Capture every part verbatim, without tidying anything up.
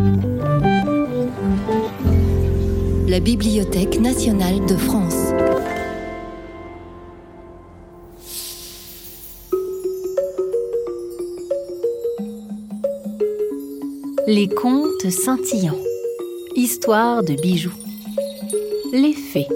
La Bibliothèque nationale de France. Les contes scintillants. Histoire de bijoux. Les fées.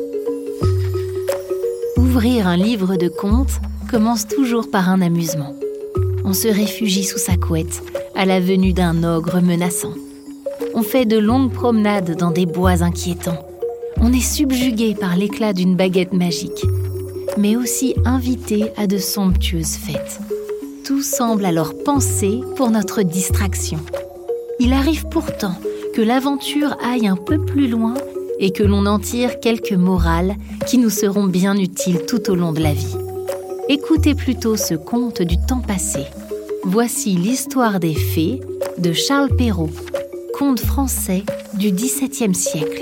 Ouvrir un livre de contes commence toujours par un amusement. On se réfugie sous sa couette à la venue d'un ogre menaçant. On fait de longues promenades dans des bois inquiétants. On est subjugué par l'éclat d'une baguette magique, mais aussi invité à de somptueuses fêtes. Tout semble alors pensé pour notre distraction. Il arrive pourtant que l'aventure aille un peu plus loin et que l'on en tire quelques morales qui nous seront bien utiles tout au long de la vie. Écoutez plutôt ce conte du temps passé. Voici l'histoire des fées de Charles Perrault, conte français du dix-septième siècle.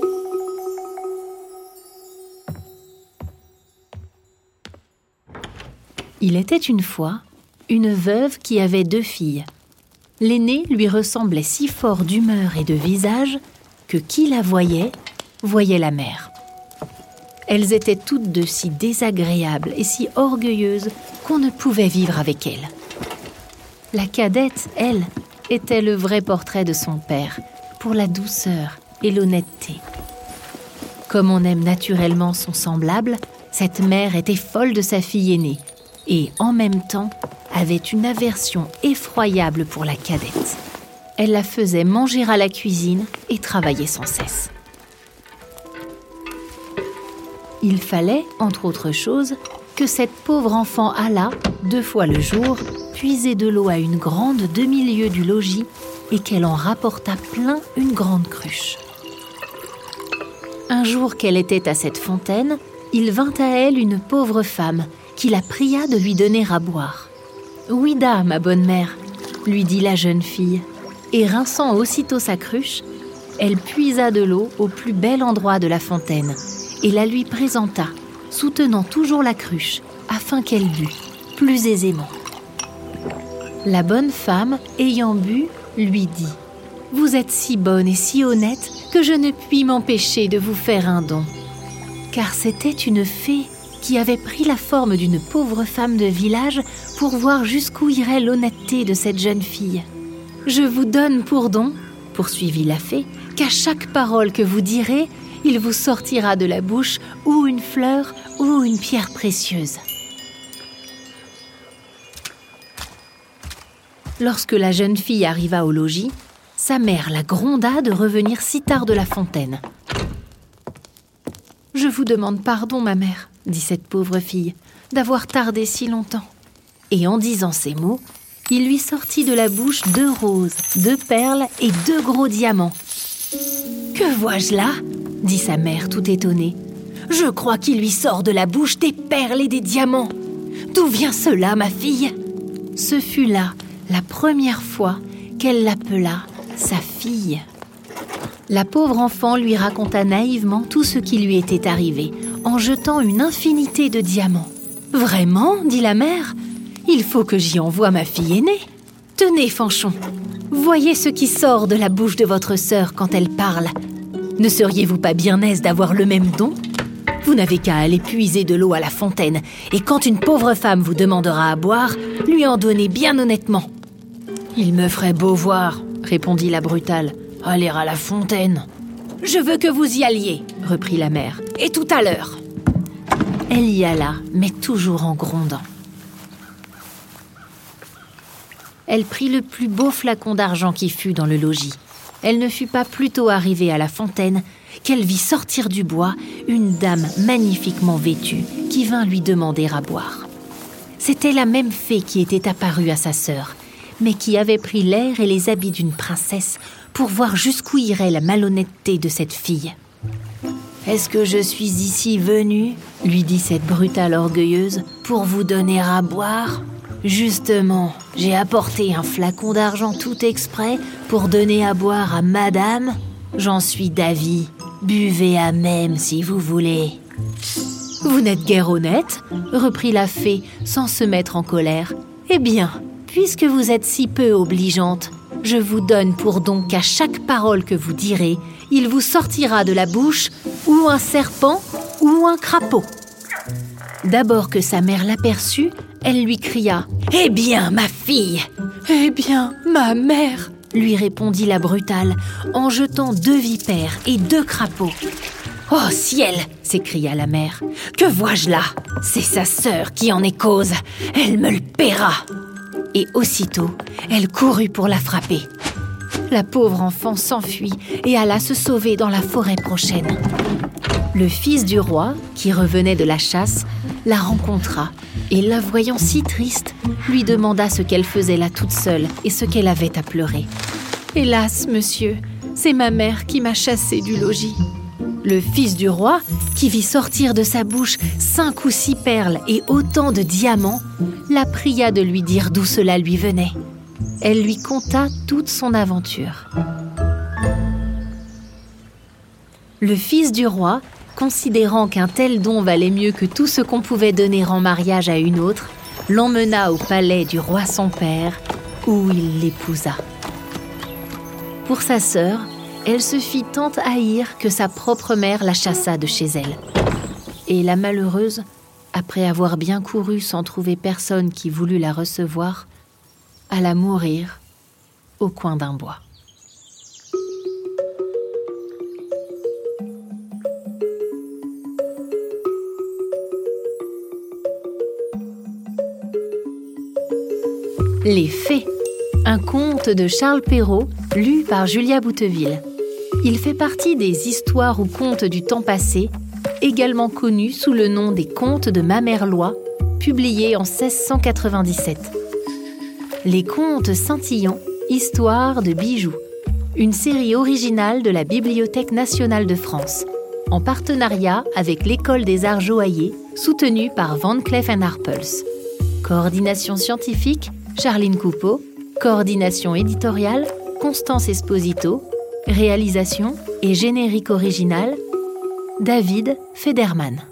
Il était une fois une veuve qui avait deux filles. L'aînée lui ressemblait si fort d'humeur et de visage que qui la voyait, voyait la mère. Elles étaient toutes deux si désagréables et si orgueilleuses qu'on ne pouvait vivre avec elles. La cadette, elle, était le vrai portrait de son père, pour la douceur et l'honnêteté. Comme on aime naturellement son semblable, cette mère était folle de sa fille aînée et, en même temps, avait une aversion effroyable pour la cadette. Elle la faisait manger à la cuisine et travailler sans cesse. Il fallait, entre autres choses, que cette pauvre enfant allât, deux fois le jour, puiser de l'eau à une grande demi-lieue du logis et qu'elle en rapportât plein une grande cruche. Un jour qu'elle était à cette fontaine, il vint à elle une pauvre femme qui la pria de lui donner à boire. « Oui-da, ma bonne mère », lui dit la jeune fille, et rinçant aussitôt sa cruche, elle puisa de l'eau au plus bel endroit de la fontaine et la lui présenta, soutenant toujours la cruche, afin qu'elle bût plus aisément. La bonne femme, ayant bu, lui dit « Vous êtes si bonne et si honnête que je ne puis m'empêcher de vous faire un don. » Car c'était une fée qui avait pris la forme d'une pauvre femme de village pour voir jusqu'où irait l'honnêteté de cette jeune fille. « Je vous donne pour don, » poursuivit la fée, « qu'à chaque parole que vous direz, il vous sortira de la bouche ou une fleur ou une pierre précieuse. » Lorsque la jeune fille arriva au logis, sa mère la gronda de revenir si tard de la fontaine. « Je vous demande pardon, ma mère, » dit cette pauvre fille, « d'avoir tardé si longtemps. » Et en disant ces mots, il lui sortit de la bouche deux roses, deux perles et deux gros diamants. « Que vois-je là ?» dit sa mère tout étonnée. « Je crois qu'il lui sort de la bouche des perles et des diamants. D'où vient cela, ma fille ?» Ce fut là la première fois qu'elle l'appela sa fille. La pauvre enfant lui raconta naïvement tout ce qui lui était arrivé, en jetant une infinité de diamants. « Vraiment ?» dit la mère. « Il faut que j'y envoie ma fille aînée. Tenez, Fanchon, voyez ce qui sort de la bouche de votre sœur quand elle parle. Ne seriez-vous pas bien aise d'avoir le même don ? Vous n'avez qu'à aller puiser de l'eau à la fontaine, et quand une pauvre femme vous demandera à boire, lui en donner bien honnêtement. »« Il me ferait beau voir, » répondit la brutale, « aller à la fontaine. »« Je veux que vous y alliez, » reprit la mère, « et tout à l'heure. » Elle y alla, mais toujours en grondant. Elle prit le plus beau flacon d'argent qui fut dans le logis. Elle ne fut pas plus tôt arrivée à la fontaine qu'elle vit sortir du bois une dame magnifiquement vêtue qui vint lui demander à boire. C'était la même fée qui était apparue à sa sœur, mais qui avait pris l'air et les habits d'une princesse pour voir jusqu'où irait la malhonnêteté de cette fille. « Est-ce que je suis ici venue, lui dit cette brutale orgueilleuse, pour vous donner à boire ? Justement, j'ai apporté un flacon d'argent tout exprès pour donner à boire à madame. J'en suis d'avis, buvez à même si vous voulez. » « Vous n'êtes guère honnête, » reprit la fée sans se mettre en colère. « Eh bien, puisque vous êtes si peu obligeante, Je vous donne pour don qu'à chaque parole que vous direz, il vous sortira de la bouche ou un serpent ou un crapaud. » D'abord que sa mère l'aperçut, elle lui cria « Eh bien, ma fille !»« Eh bien, ma mère !» lui répondit la brutale en jetant deux vipères et deux crapauds. « Oh ciel !» s'écria la mère. « Que vois-je là ? C'est sa sœur qui en est cause. Elle me le paiera !» Et aussitôt, elle courut pour la frapper. La pauvre enfant s'enfuit et alla se sauver dans la forêt prochaine. Le fils du roi, qui revenait de la chasse, la rencontra et, la voyant si triste, lui demanda ce qu'elle faisait là toute seule et ce qu'elle avait à pleurer. « Hélas, monsieur, c'est ma mère qui m'a chassée du logis. » Le fils du roi, qui vit sortir de sa bouche cinq ou six perles et autant de diamants, la pria de lui dire d'où cela lui venait. Elle lui conta toute son aventure. Le fils du roi, considérant qu'un tel don valait mieux que tout ce qu'on pouvait donner en mariage à une autre, l'emmena au palais du roi son père, où il l'épousa. Pour sa sœur, elle se fit tant haïr que sa propre mère la chassa de chez elle. Et la malheureuse, après avoir bien couru sans trouver personne qui voulût la recevoir, alla mourir au coin d'un bois. Les Fées, un conte de Charles Perrault, lu par Julia Bouteville. Il fait partie des histoires ou contes du temps passé, également connus sous le nom des Contes de Mamerlois, publiés en seize cent quatre-vingt-dix-sept. Les Contes Scintillants, Histoire de bijoux, une série originale de la Bibliothèque nationale de France, en partenariat avec l'École des Arts Joailliers, soutenue par Van Cleef and Arpels. Coordination scientifique, Charline Coupeau. Coordination éditoriale, Constance Esposito. Réalisation et générique original, David Federman.